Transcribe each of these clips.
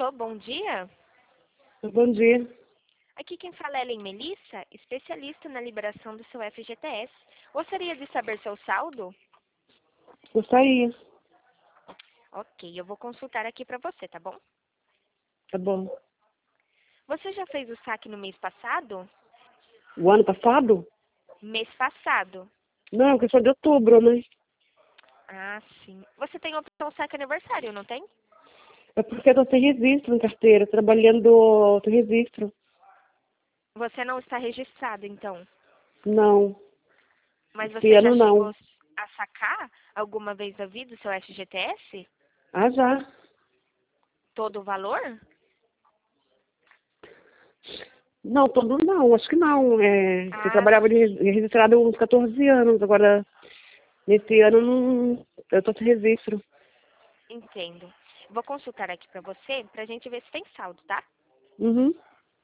Alô, bom dia. Bom dia. Aqui quem fala é Ellen Melissa, especialista na liberação do seu FGTS. Gostaria de saber seu saldo? Gostaria. Ok, eu vou consultar aqui para você, tá bom? Tá bom. Você já fez o saque no mês passado? O ano passado? Mês passado. Não, questão de outubro, né? Ah, sim. Você tem a opção saque aniversário, não tem? É porque eu tô sem registro em carteira, trabalhando sem registro. Você não está registrado, então. Não, Mas esse você já ano chegou não. a sacar alguma vez na vida o seu FGTS? Ah, já. Todo o valor? Não, todo não, acho que não. Eu Ah, trabalhava de sim. registrado há uns 14 anos, agora nesse ano não, eu tô sem registro. Entendo. Vou consultar aqui para você, pra gente ver se tem saldo, tá? Uhum.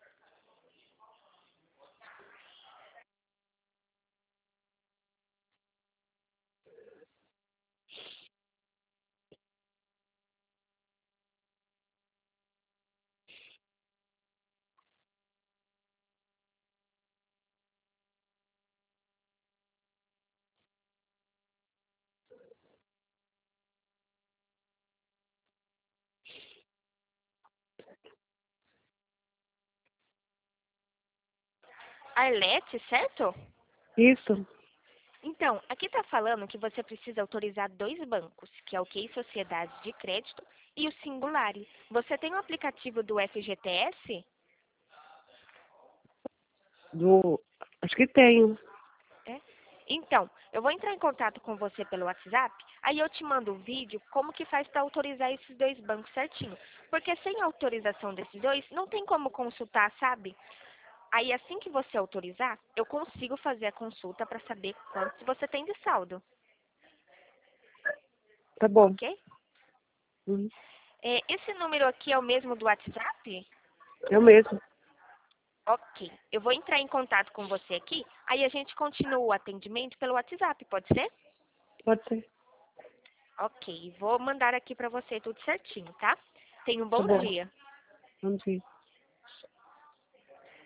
Arlete, certo? Isso. Então, aqui está falando que você precisa autorizar dois bancos, que é o QI Sociedade de Crédito e o Singulari. Você tem o aplicativo do FGTS? Acho que tenho. É? Então, eu vou entrar em contato com você pelo WhatsApp, aí eu te mando um vídeo como que faz para autorizar esses dois bancos certinho. Porque sem a autorização desses dois, não tem como consultar, sabe? Aí assim que você autorizar, eu consigo fazer a consulta para saber quanto você tem de saldo, Tá bom. ok? Uhum. Esse número aqui é o mesmo do WhatsApp? Eu mesmo. Ok. Eu vou entrar em contato com você aqui, aí a gente continua o atendimento pelo WhatsApp, pode ser? Pode ser. Ok. Vou mandar aqui para você tudo certinho, tá? Tenha um Tá bom bom. dia. Vamos ver.